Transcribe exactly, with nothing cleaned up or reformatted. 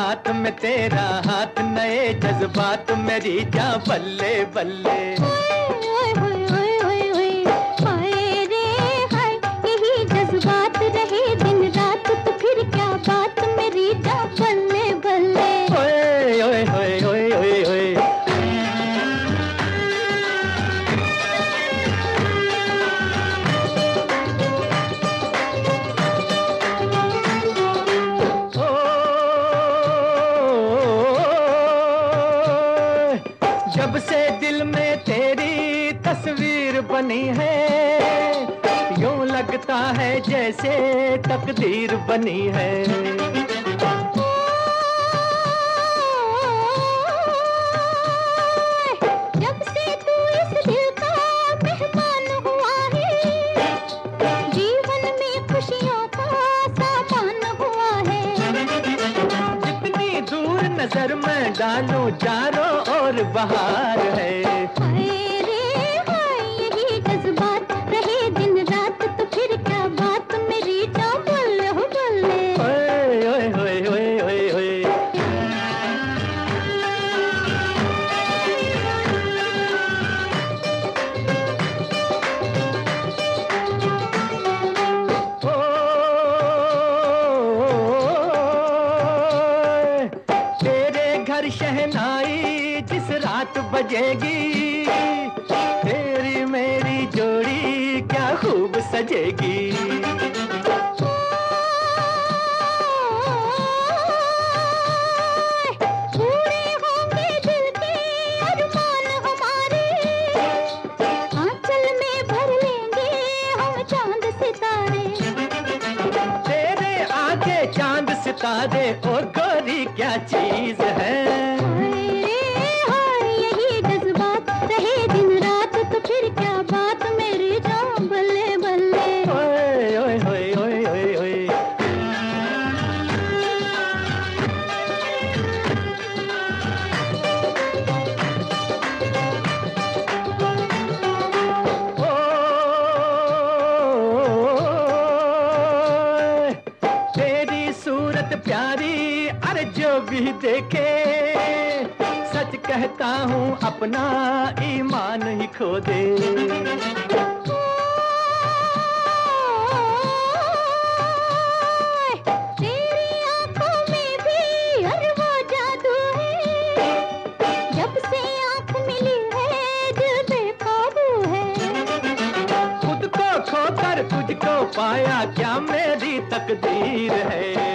साथ में तेरा हाथ, नए जज्बात मेरी जा बल्ले बल्ले। ओए ओए ओए ओए ओए हाय रे हाय, यही जज्बात रहे दिन रात तो फिर क्या बात मेरी जा बल्ले बल्ले। ओए ओए ओए ओए ओए ओए जब से दिल में तेरी तस्वीर बनी है, यूं लगता है जैसे तकदीर बनी है। जब से तू इस दिल का मेहमान हुआ है, जीवन में खुशियों का सामान हुआ है। जितनी दूर नजर में डालूं चारों ओर बहार है। हाय रे हाय, यही जज्बात रहे दिन रात तो फिर क्या बात मेरी जा बल्ले हो बल्ले। ओए ओए ओए ओए ओए ओए शहनाई जिस रात बजेगी, तेरी मेरी जोड़ी क्या खूब सजेगी। पूरे होंगे दिल के अरमान हमारे, आंचल में भर लेंगे हम चांद सितारे। तेरे आगे चांद सितारे ओ गोरी क्या चीज है। हाय रे हाय, यही जज्बात रहे दिन रात तो फिर क्या बात मेरी जान बल्ले बल्ले। ओए ओए ओए ओए ओए ओए तेरी सूरत प्यारी, अरे जो भी देखे सच कहता हूँ अपना ईमान ही खो दे। तेरी आंखों में भी अरे वो जादू है, जब से आंख मिली है दिल बेकाबू है। खुद को खोकर तुझको पाया क्या मेरी तकदीर है।